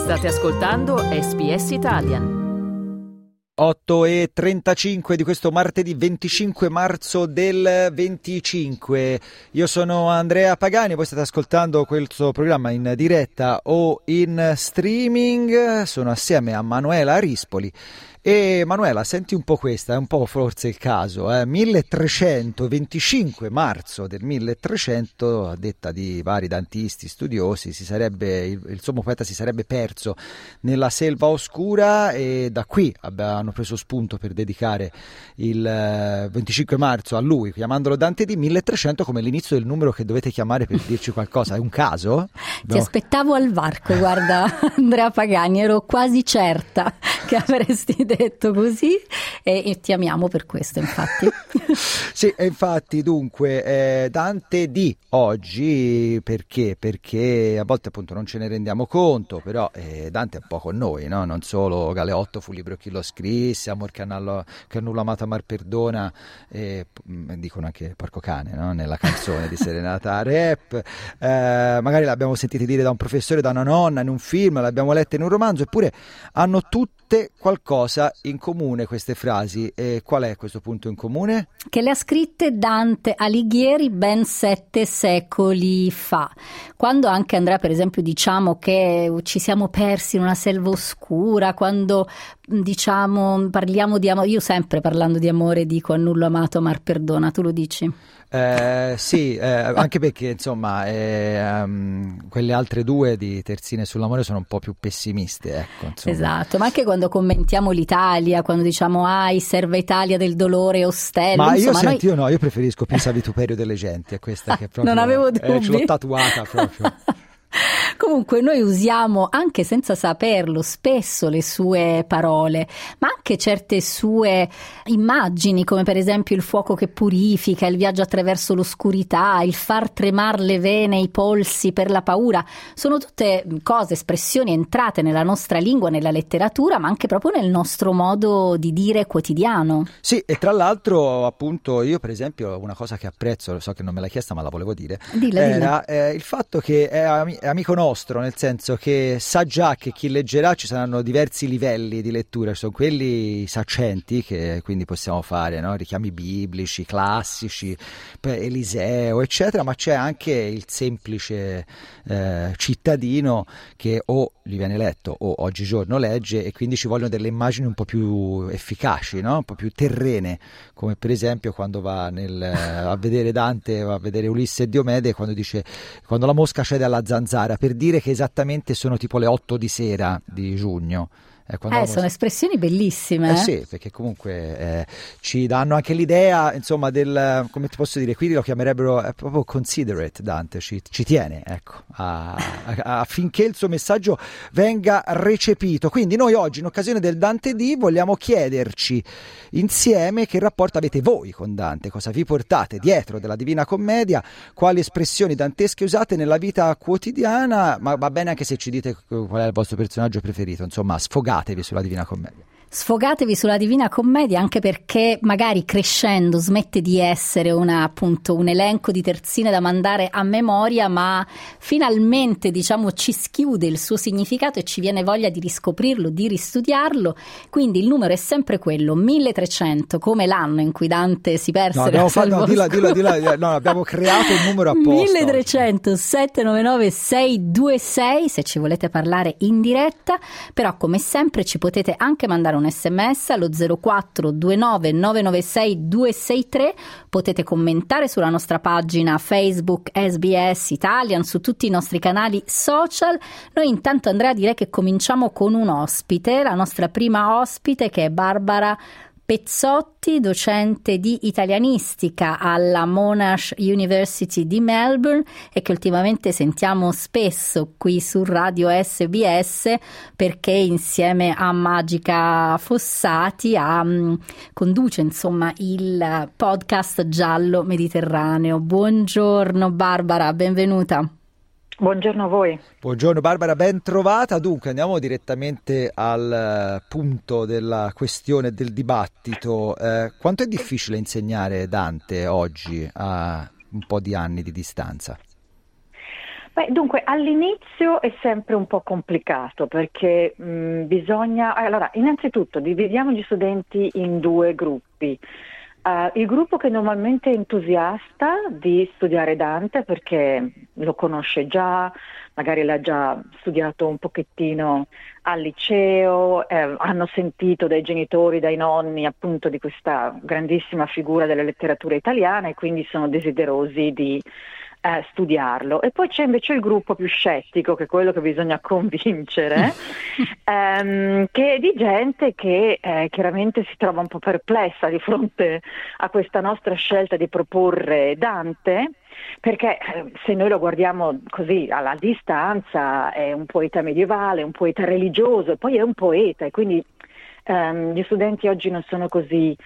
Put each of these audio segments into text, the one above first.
State ascoltando SBS Italian. 8:35 di questo martedì 25 marzo del 25. Io sono Andrea Pagani, voi state ascoltando questo programma in diretta o in streaming. Sono assieme a Manuela Rispoli. E Manuela, senti un po' questa, è un po' forse il caso, 1325 marzo del 1300, a detta di vari dantisti studiosi, il sommo poeta si sarebbe perso nella selva oscura, e da qui hanno preso spunto per dedicare il 25 marzo a lui, chiamandolo Dante di 1300 come l'inizio del numero che dovete chiamare per dirci qualcosa. È un caso? Ti aspettavo al varco, guarda Andrea Pagani, ero quasi certa che avresti detto così e ti amiamo per questo, infatti. Sì, infatti, dunque Dante di oggi perché a volte appunto non ce ne rendiamo conto, però Dante è un po' con noi, no? Non solo Galeotto fu libro chi lo scrisse, amor che nulla amato amar perdona, dicono anche porco cane, no? Nella canzone di Serenata Rap, magari l'abbiamo sentito dire da un professore, da una nonna, in un film, l'abbiamo letta in un romanzo, eppure hanno tutte qualcosa in comune queste frasi. E qual è questo punto in comune? Che le ha scritte Dante Alighieri ben 7 secoli fa, quando anche Andrea, per esempio, diciamo che ci siamo persi in una selva oscura, quando diciamo parliamo di amore, io sempre parlando di amore dico a nullo amato amar perdona, tu lo dici? Sì, anche perché insomma quelle altre due di Terzine sull'amore sono un po' più pessimiste, ecco, insomma. Esatto, ma anche quando commentiamo l'Italia, quando diciamo serva Italia del dolore ostello, ma insomma, io preferisco Pisa Vituperio delle genti, è questa che proprio non avevo dubbi, ce l'ho tatuata proprio. Comunque noi usiamo, anche senza saperlo, spesso le sue parole, ma anche certe sue immagini, come per esempio il fuoco che purifica, il viaggio attraverso l'oscurità, il far tremar le vene, i polsi per la paura. Sono tutte cose, espressioni entrate nella nostra lingua, nella letteratura, ma anche proprio nel nostro modo di dire quotidiano. Sì, e tra l'altro appunto io per esempio una cosa che apprezzo, so che non me l'hai chiesta ma la volevo dire, dilla. Il fatto che è amico nostro, nel senso che sa già che chi leggerà ci saranno diversi livelli di lettura, ci sono quelli saccenti che quindi possiamo fare, no? Richiami biblici, classici, Eliseo eccetera, ma c'è anche il semplice cittadino che o gli viene letto o oggigiorno legge, e quindi ci vogliono delle immagini un po' più efficaci, no? Un po' più terrene, come per esempio quando va a vedere Dante, va a vedere Ulisse e Diomede, quando la mosca cede alla zanzara, per dire che esattamente sono tipo le 8 di sera di giugno. Sono espressioni bellissime. Sì, perché comunque ci danno anche l'idea, insomma, come ti posso dire, qui lo chiamerebbero proprio considerate. Dante ci tiene, ecco, affinché il suo messaggio venga recepito. Quindi noi oggi, in occasione del Dante Di, vogliamo chiederci insieme che rapporto avete voi con Dante, cosa vi portate dietro della Divina Commedia, quali espressioni dantesche usate nella vita quotidiana, ma va bene anche se ci dite qual è il vostro personaggio preferito, insomma, sfogatevi sulla Divina Commedia. Sfogatevi sulla Divina Commedia, anche perché magari crescendo smette di essere un elenco di terzine da mandare a memoria, ma finalmente ci schiude il suo significato e ci viene voglia di riscoprirlo, di ristudiarlo. Quindi il numero è sempre quello, 1300, come l'anno in cui Dante si perse. Abbiamo creato un numero apposta. 1300 799 626, se ci volete parlare in diretta, però come sempre ci potete anche mandare un SMS allo 0429 996 263, potete commentare sulla nostra pagina Facebook SBS Italian, su tutti i nostri canali social. Noi intanto, Andrea, direi che cominciamo con un ospite, la nostra prima ospite, che è Barbara Pezzotti, docente di italianistica alla Monash University di Melbourne, e che ultimamente sentiamo spesso qui su Radio SBS, perché insieme a Magica Fossati conduce insomma il podcast Giallo Mediterraneo. Buongiorno Barbara, benvenuta. Buongiorno a voi. Buongiorno Barbara, ben trovata. Dunque andiamo direttamente al punto della questione del dibattito. Quanto è difficile insegnare Dante oggi a un po' di anni di distanza? Beh, dunque, all'inizio è sempre un po' complicato perché bisogna... Allora, innanzitutto dividiamo gli studenti in due gruppi. Il gruppo che normalmente è entusiasta di studiare Dante perché lo conosce già, magari l'ha già studiato un pochettino al liceo, hanno sentito dai genitori, dai nonni appunto di questa grandissima figura della letteratura italiana e quindi sono desiderosi di studiarlo. E poi c'è invece il gruppo più scettico, che è quello che bisogna convincere, che è di gente che chiaramente si trova un po' perplessa di fronte a questa nostra scelta di proporre Dante, perché se noi lo guardiamo così alla distanza è un poeta medievale, un poeta religioso e poi è un poeta e quindi gli studenti oggi non sono così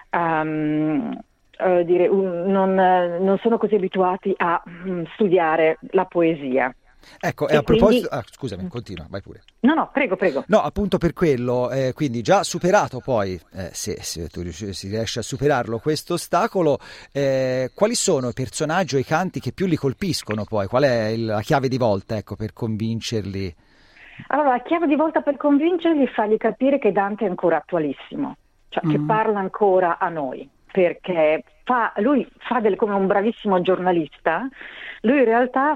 non sono così abituati a studiare la poesia. Ecco, e a proposito... scusami, continua, vai pure. No, prego. No, appunto per quello, quindi già superato poi, se tu si riesci a superarlo questo ostacolo, quali sono i personaggi o i canti che più li colpiscono poi? Qual è la chiave di volta, ecco, per convincerli? Allora, la chiave di volta per convincerli è fargli capire che Dante è ancora attualissimo, cioè che parla ancora a noi. Perché lui fa come un bravissimo giornalista, lui in realtà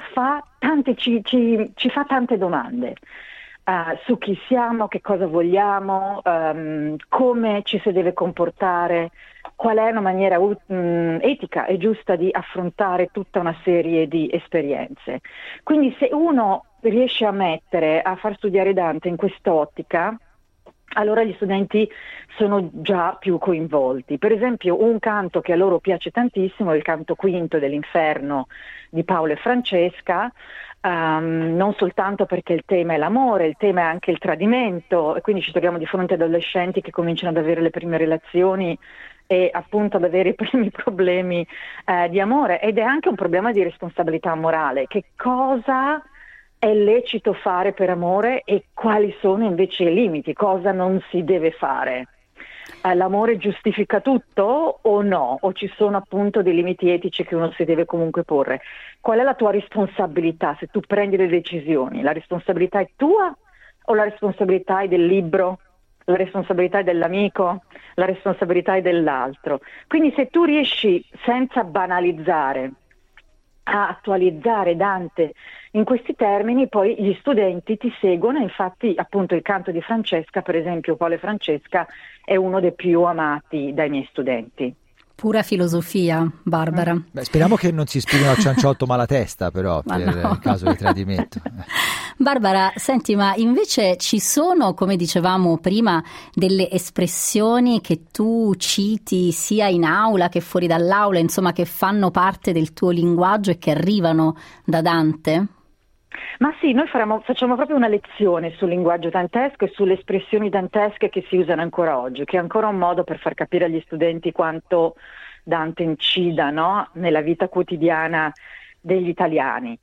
ci fa tante domande su chi siamo, che cosa vogliamo, come ci si deve comportare, qual è una maniera etica e giusta di affrontare tutta una serie di esperienze. Quindi se uno riesce a far studiare Dante in quest'ottica, allora gli studenti sono già più coinvolti. Per esempio un canto che a loro piace tantissimo è il canto quinto dell'Inferno di Paolo e Francesca, non soltanto perché il tema è l'amore, il tema è anche il tradimento e quindi ci troviamo di fronte ad adolescenti che cominciano ad avere le prime relazioni e appunto ad avere i primi problemi di amore, ed è anche un problema di responsabilità morale. Che cosa è lecito fare per amore e quali sono invece i limiti, cosa non si deve fare. L'amore giustifica tutto o no? O ci sono appunto dei limiti etici che uno si deve comunque porre? Qual è la tua responsabilità se tu prendi le decisioni? La responsabilità è tua o la responsabilità è del libro? La responsabilità è dell'amico? La responsabilità è dell'altro? Quindi se tu riesci senza banalizzare a attualizzare Dante in questi termini, poi gli studenti ti seguono. Infatti appunto il canto di Francesca, per esempio Paolo e Francesca, è uno dei più amati dai miei studenti. Pura filosofia, Barbara. Beh, speriamo che non si ispirino a Cianciotto Malatesta però il caso di tradimento. Barbara, senti, ma invece ci sono, come dicevamo prima, delle espressioni che tu citi sia in aula che fuori dall'aula, insomma, che fanno parte del tuo linguaggio e che arrivano da Dante? Ma sì, noi facciamo proprio una lezione sul linguaggio dantesco e sulle espressioni dantesche che si usano ancora oggi, che è ancora un modo per far capire agli studenti quanto Dante incida, no, nella vita quotidiana degli italiani.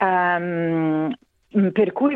Per cui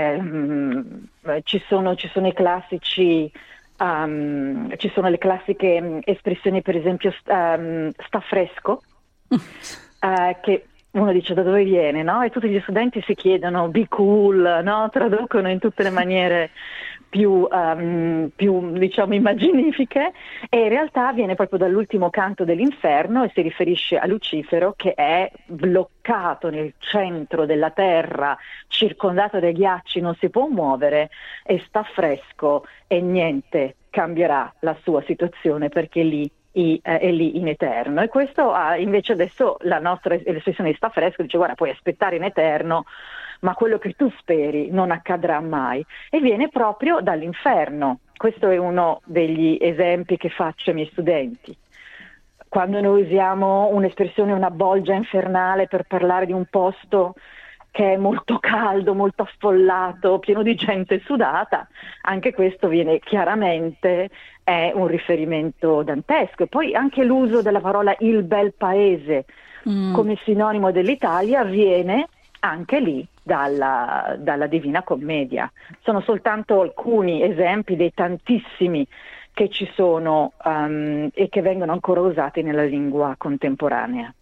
ci sono i classici, ci sono le classiche espressioni, per esempio sta fresco, che uno dice da dove viene, no? E tutti gli studenti si chiedono be cool, no? Traducono in tutte le maniere più diciamo immaginifiche, e in realtà viene proprio dall'ultimo canto dell'Inferno e si riferisce a Lucifero, che è bloccato nel centro della terra, circondato dai ghiacci, non si può muovere e sta fresco e niente cambierà la sua situazione perché è lì in eterno. E questo invece adesso la nostra espressione di sta fresco dice guarda, puoi aspettare in eterno, ma quello che tu speri non accadrà mai, e viene proprio dall'inferno. Questo è uno degli esempi che faccio ai miei studenti. Quando noi usiamo un'espressione, una bolgia infernale, per parlare di un posto che è molto caldo, molto affollato, pieno di gente sudata, anche questo viene chiaramente, è un riferimento dantesco. E poi anche l'uso della parola il bel paese come sinonimo dell'Italia viene anche lì dalla Divina Commedia. Sono soltanto alcuni esempi dei tantissimi che ci sono e che vengono ancora usati nella lingua contemporanea.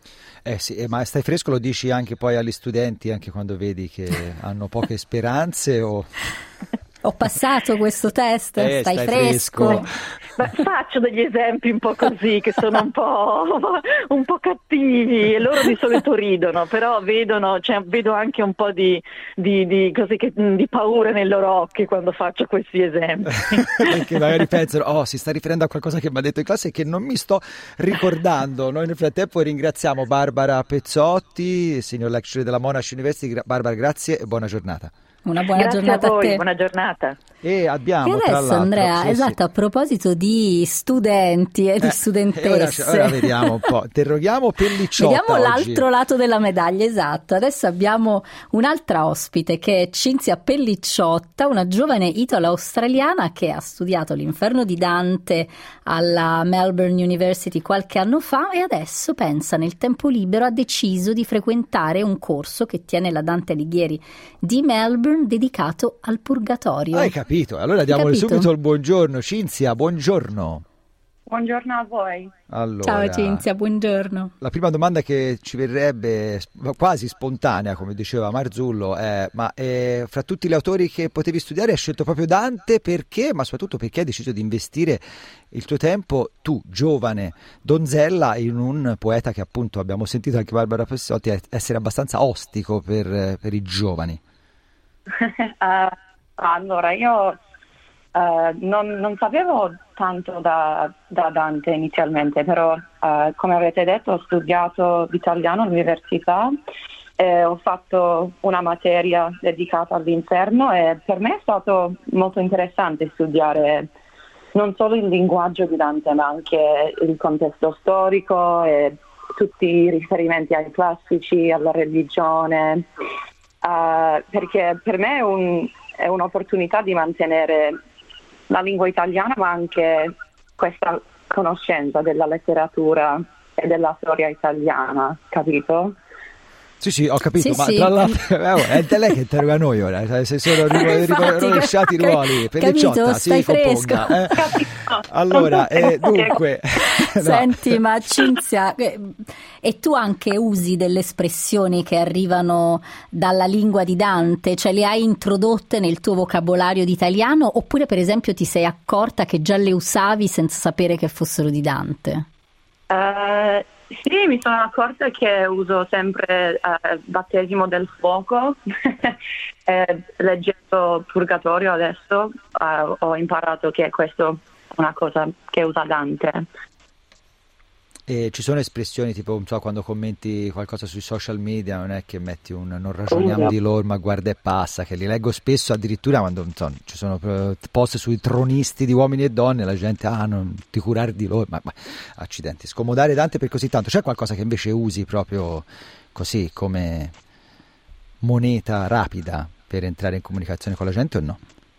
Sì, ma stai fresco lo dici anche poi agli studenti, anche quando vedi che hanno poche speranze o... Ho passato questo test, stai fresco. Ma faccio degli esempi un po' così, che sono un po' cattivi, e loro di solito ridono, però vedo anche un po' di paura nei loro occhi quando faccio questi esempi. Perché magari pensano, si sta riferendo a qualcosa che mi ha detto in classe che non mi sto ricordando. Noi nel frattempo ringraziamo Barbara Pezzotti, senior lecturer della Monash University. Barbara, grazie e buona giornata. Una buona giornata a voi, a te. Buona giornata. E abbiamo e adesso, tra l'altro, Andrea, esatto, a proposito di studenti e di studentesse, ora vediamo un po', interroghiamo Pellicciotta. Vediamo oggi. l'altro lato della medaglia, esatto. Adesso abbiamo un'altra ospite che è Cinzia Pellicciotta, una giovane italo-australiana che ha studiato l'Inferno di Dante alla Melbourne University qualche anno fa e adesso pensa nel tempo libero ha deciso di frequentare un corso che tiene la Dante Alighieri di Melbourne dedicato al purgatorio. Hai capito? Allora diamole subito il buongiorno. Cinzia, buongiorno. Buongiorno a voi. Allora, ciao Cinzia, buongiorno. La prima domanda che ci verrebbe quasi spontanea, come diceva Marzullo, è: ma fra tutti gli autori che potevi studiare hai scelto proprio Dante, perché? Ma soprattutto perché hai deciso di investire il tuo tempo, tu, giovane donzella, in un poeta che appunto abbiamo sentito anche Barbara Pezzotti essere abbastanza ostico per i giovani? Allora, io non sapevo tanto da Dante inizialmente, però come avete detto ho studiato l'italiano all'università e ho fatto una materia dedicata all'inferno e per me è stato molto interessante studiare non solo il linguaggio di Dante ma anche il contesto storico e tutti i riferimenti ai classici, alla religione, perché per me è un'opportunità di mantenere la lingua italiana ma anche questa conoscenza della letteratura e della storia italiana, capito? Sì, ho capito, sì, ma sì. Tra l'altro è lei che interroga noi ora, se sono rovesciati i ruoli. Capito, stai fresco. Allora, dunque... No. Senti, ma Cinzia, e tu anche usi delle espressioni che arrivano dalla lingua di Dante, cioè le hai introdotte nel tuo vocabolario di italiano oppure per esempio ti sei accorta che già le usavi senza sapere che fossero di Dante? Sì, mi sono accorta che uso sempre battesimo del fuoco. Leggendo Purgatorio adesso ho imparato che questo è una cosa che usa Dante. E ci sono espressioni tipo, non so, quando commenti qualcosa sui social media, non è che metti non ragioniamo di loro, ma guarda e passa, che li leggo spesso addirittura quando ci sono post sui tronisti di uomini e donne, la gente, non ti curare di loro, ma accidenti, scomodare Dante per così tanto. C'è qualcosa che invece usi proprio così come moneta rapida per entrare in comunicazione con la gente o no?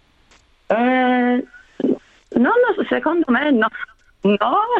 No, secondo me no. No.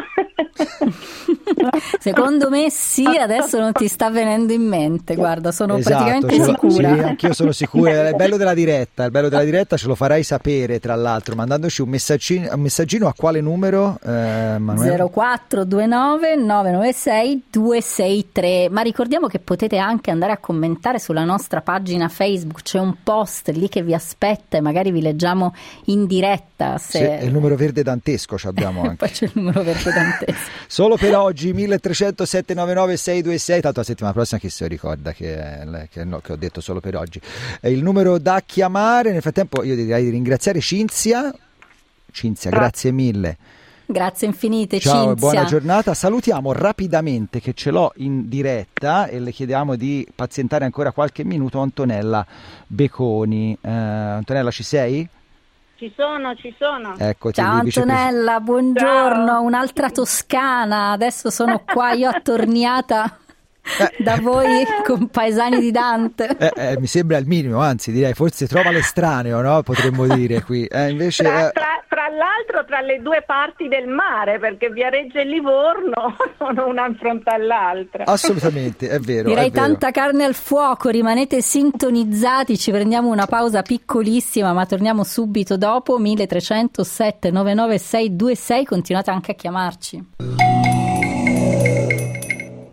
Secondo me sì, adesso non ti sta venendo in mente, guarda, sono praticamente sicura. Sì, anch'io sono sicura. Il bello della diretta ce lo farai sapere, tra l'altro, mandandoci un messaggino a quale numero, Manuela? 0429 996 263. Ma ricordiamo che potete anche andare a commentare sulla nostra pagina Facebook, c'è un post lì che vi aspetta e magari vi leggiamo in diretta. È il numero verde dantesco abbiamo anche. Poi c'è il numero verde dantesco. Solo per oggi 1300 799 626, tanto la settimana prossima chi se lo ricorda che ho detto solo per oggi è il numero da chiamare. Nel frattempo io direi di ringraziare Cinzia, grazie mille. Grazie infinite. Ciao, Cinzia. Buona giornata. Salutiamo rapidamente, che ce l'ho in diretta, e le chiediamo di pazientare ancora qualche minuto, Antonella Beconi. Antonella, ci sei? Ci sono. Eccoti. Ciao Antonella, buongiorno. Ciao. Un'altra toscana, adesso sono qua io attorniata da voi compaesani di Dante. Mi sembra il minimo, anzi direi forse trova l'estraneo, no? Potremmo dire qui. Invece tra l'altro tra le due parti del mare, perché Viareggio e Livorno sono una in fronte all'altra. Assolutamente, è vero. Direi è vero. Tanta carne al fuoco, rimanete sintonizzati, ci prendiamo una pausa piccolissima ma torniamo subito dopo. 1300 799 626, continuate anche a chiamarci.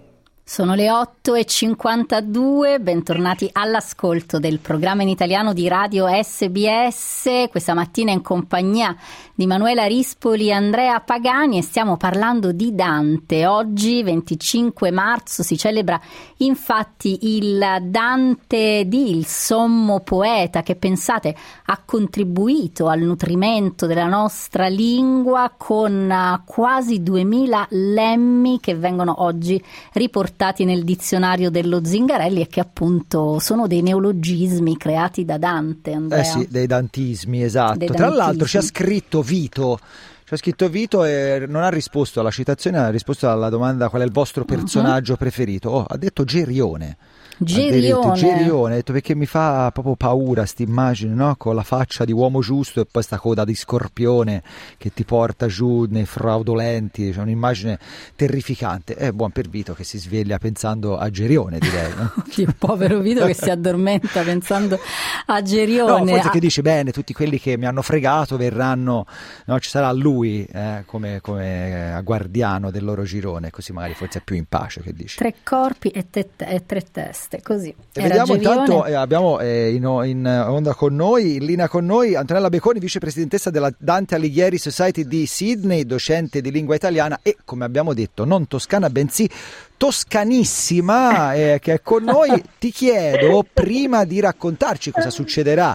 Sono le 8:52, bentornati all'ascolto del programma in italiano di Radio SBS, questa mattina in compagnia di Manuela Rispoli e Andrea Pagani, e stiamo parlando di Dante. Oggi 25 marzo si celebra infatti il Dante Dì, il sommo poeta che, pensate, ha contribuito al nutrimento della nostra lingua con quasi 2000 lemmi che vengono oggi riportati nel dizionario dello Zingarelli e che appunto sono dei neologismi creati da Dante, Andrea. Sì, dei dantismi, esatto. Tra l'altro ci ha scritto Vito e non ha risposto alla citazione, ha risposto alla domanda qual è il vostro personaggio preferito. Ha detto Gerione. Gerione, ha detto perché mi fa proprio paura st'immagine, no? Con la faccia di uomo giusto e poi sta coda di scorpione che ti porta giù nei fraudolenti, c'è un'immagine terrificante. È buon per Vito che si sveglia pensando a Gerione, direi, no? Il povero Vito che si addormenta pensando a Gerione. No, forse che dice bene, tutti quelli che mi hanno fregato verranno, no? Ci sarà lui come guardiano del loro girone, così magari forse è più in pace, che dici? 3 corpi e 3 teste. Così. E vediamo intanto, abbiamo in onda con noi, in linea con noi, Antonella Beconi, vicepresidentessa della Dante Alighieri Society di Sydney, docente di lingua italiana e, come abbiamo detto, non toscana bensì toscanissima, che è con noi. Ti chiedo, prima di raccontarci cosa succederà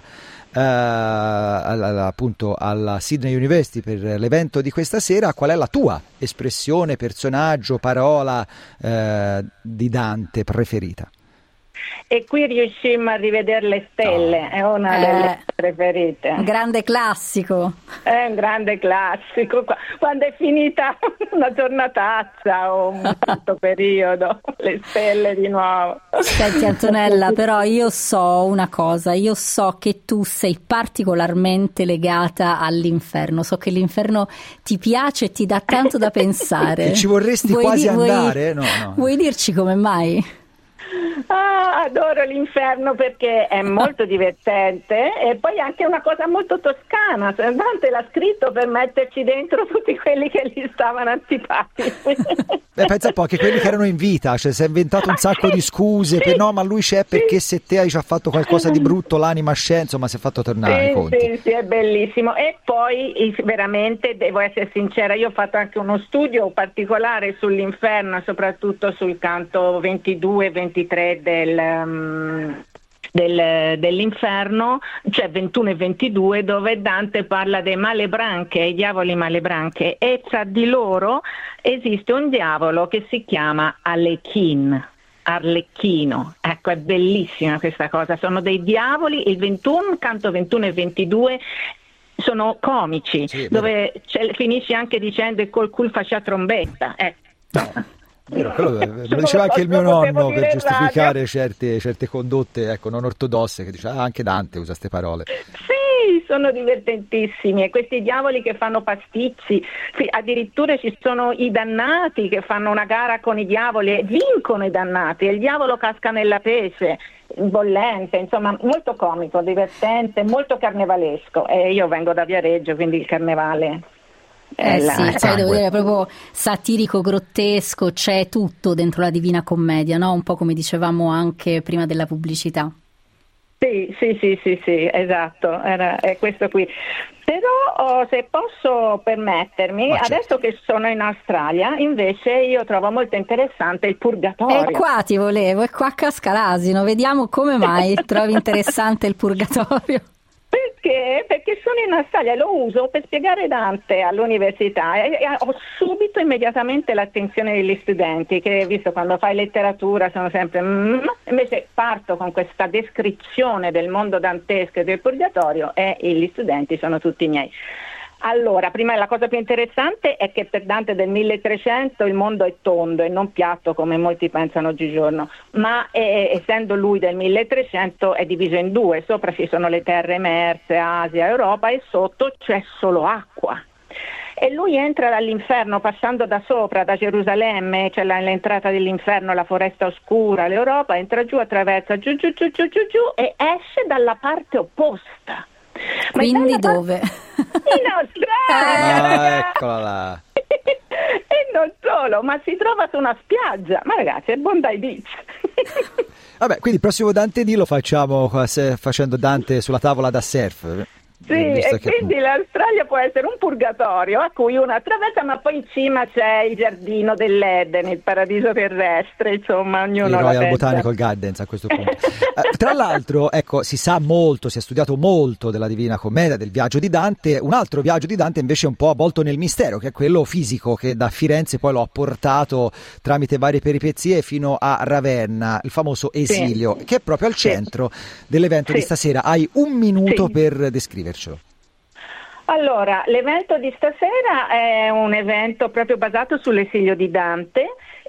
appunto alla Sydney University per l'evento di questa sera, qual è la tua espressione, personaggio, parola di Dante preferita? E qui riuscimmo a rivedere le stelle, è una delle preferite. Un grande classico. È un grande classico. Quando è finita una giornatazza o un certo periodo, le stelle di nuovo. Senti Antonella, però io so una cosa, io so che tu sei particolarmente legata all'inferno, so che l'inferno ti piace e ti dà tanto da pensare. E ci vorresti quasi andare? No. Vuoi dirci come mai? Adoro l'inferno perché è molto divertente e poi anche una cosa molto toscana. Dante l'ha scritto per metterci dentro tutti quelli che gli stavano antipatici. Pensa un po' che quelli che erano in vita, cioè si è inventato un sacco di scuse per no, ma lui c'è perché se te hai già fatto qualcosa di brutto l'anima scende, insomma si è fatto tornare i conti. Sì, è bellissimo. E poi veramente devo essere sincera, io ho fatto anche uno studio particolare sull'inferno, soprattutto sul canto 22 e 23 dell'inferno, cioè 21 e 22, dove Dante parla dei malebranche, i diavoli malebranche, e tra di loro esiste un diavolo che si chiama Arlecchino. Ecco, è bellissima questa cosa, sono dei diavoli, canto 21 e 22 sono comici, sì, dove finisce anche dicendo e col cul faccia trombetta, Quello lo diceva anche il mio nonno per giustificare certe condotte, ecco, non ortodosse, che dice anche Dante usa queste parole. Sì, sono divertentissimi, e questi diavoli che fanno pasticci, addirittura ci sono i dannati che fanno una gara con i diavoli e vincono i dannati e il diavolo casca nella pece bollente, insomma molto comico, divertente, molto carnevalesco, e io vengo da Viareggio, quindi il carnevale devo dire proprio satirico, grottesco, c'è tutto dentro la Divina Commedia, no? Un po' come dicevamo anche prima della pubblicità. Sì, esatto, è questo qui. Però se posso permettermi, adesso che sono in Australia, invece io trovo molto interessante il purgatorio. E qua ti volevo, è qua a Cascalasino, vediamo come mai trovi interessante il purgatorio. Perché sono in Australia, lo uso per spiegare Dante all'università e ho subito immediatamente l'attenzione degli studenti, che visto quando fai letteratura sono sempre invece parto con questa descrizione del mondo dantesco e del purgatorio e gli studenti sono tutti miei. Allora, prima la cosa più interessante è che per Dante del 1300 il mondo è tondo e non piatto come molti pensano oggigiorno, ma essendo lui del 1300 è diviso in due, sopra ci sono le terre emerse, Asia, Europa, e sotto c'è solo acqua. E lui entra dall'inferno passando da sopra, da Gerusalemme, c'è l'entrata dell'inferno, la foresta oscura, l'Europa, entra giù, attraversa giù e esce dalla parte opposta. Quindi dove? In Australia! Eccola là! E non solo, solo, ma si trova su una spiaggia. Ma ragazzi, è Bondi Beach. Vabbè, quindi il prossimo Dante D lo facciamo facendo Dante sulla tavola da surf. Sì, e quindi l'Australia può essere un purgatorio a cui uno attraversa, ma poi in cima c'è il giardino dell'Eden, il paradiso terrestre, insomma, ognuno il la Royal pensa. Botanical Gardens a questo punto. Tra l'altro, ecco, si sa molto, si è studiato molto della Divina Commedia, del viaggio di Dante. Un altro viaggio di Dante invece è un po' avvolto nel mistero, che è quello fisico, che da Firenze poi lo ha portato tramite varie peripezie fino a Ravenna, il famoso esilio, che è proprio al centro dell'evento di stasera. Hai un minuto per descrivercelo. Allora, l'evento di stasera è un evento proprio basato sull'esilio di Dante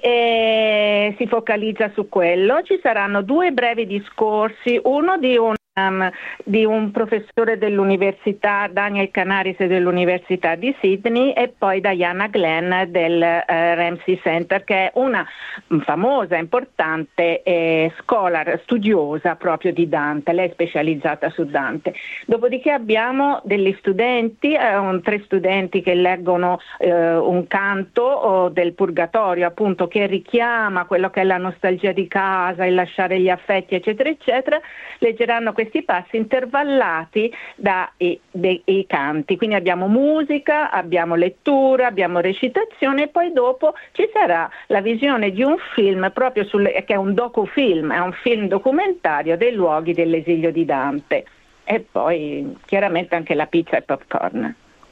e si focalizza su quello. Ci saranno 2 brevi discorsi, uno di un professore dell'università, Daniel Canaris dell'Università di Sydney, e poi Diana Glenn del Ramsay Center, che è una famosa, importante scholar, studiosa proprio di Dante. Lei è specializzata su Dante. Dopodiché abbiamo degli studenti, 3 studenti che leggono un canto del Purgatorio, appunto, che richiama quello che è la nostalgia di casa, il lasciare gli affetti, eccetera, eccetera. Leggeranno questi passi intervallati dai canti, quindi abbiamo musica, abbiamo lettura, abbiamo recitazione, e poi dopo ci sarà la visione di un film proprio che è un docufilm, è un film documentario dei luoghi dell'esilio di Dante, e poi chiaramente anche la pizza e popcorn.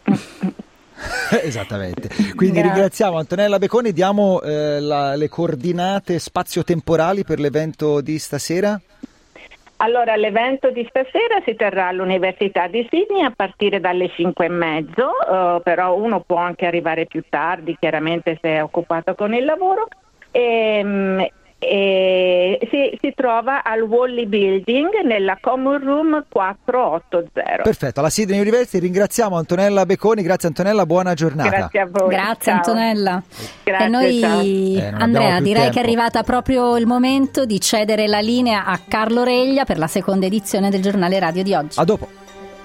Esattamente, quindi ringraziamo Antonella Becconi. Diamo le coordinate spazio-temporali per l'evento di stasera. Allora, l'evento di stasera si terrà all'Università di Sydney a partire dalle 5:30, però uno può anche arrivare più tardi, chiaramente se è occupato con il lavoro, e si trova al Wally Building nella Common Room 480. Perfetto, alla Sydney University. Ringraziamo Antonella Becconi. Grazie Antonella, buona giornata. Grazie a voi. Grazie, ciao Antonella. Grazie, e noi, Andrea, direi che è arrivata proprio il momento di cedere la linea a Carlo Reglia per la seconda edizione del giornale radio di oggi. A dopo.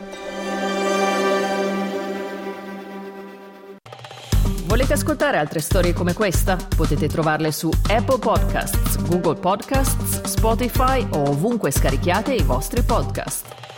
Volete ascoltare altre storie come questa? Potete trovarle su Apple Podcasts, Google Podcasts, Spotify o ovunque scarichiate i vostri podcast.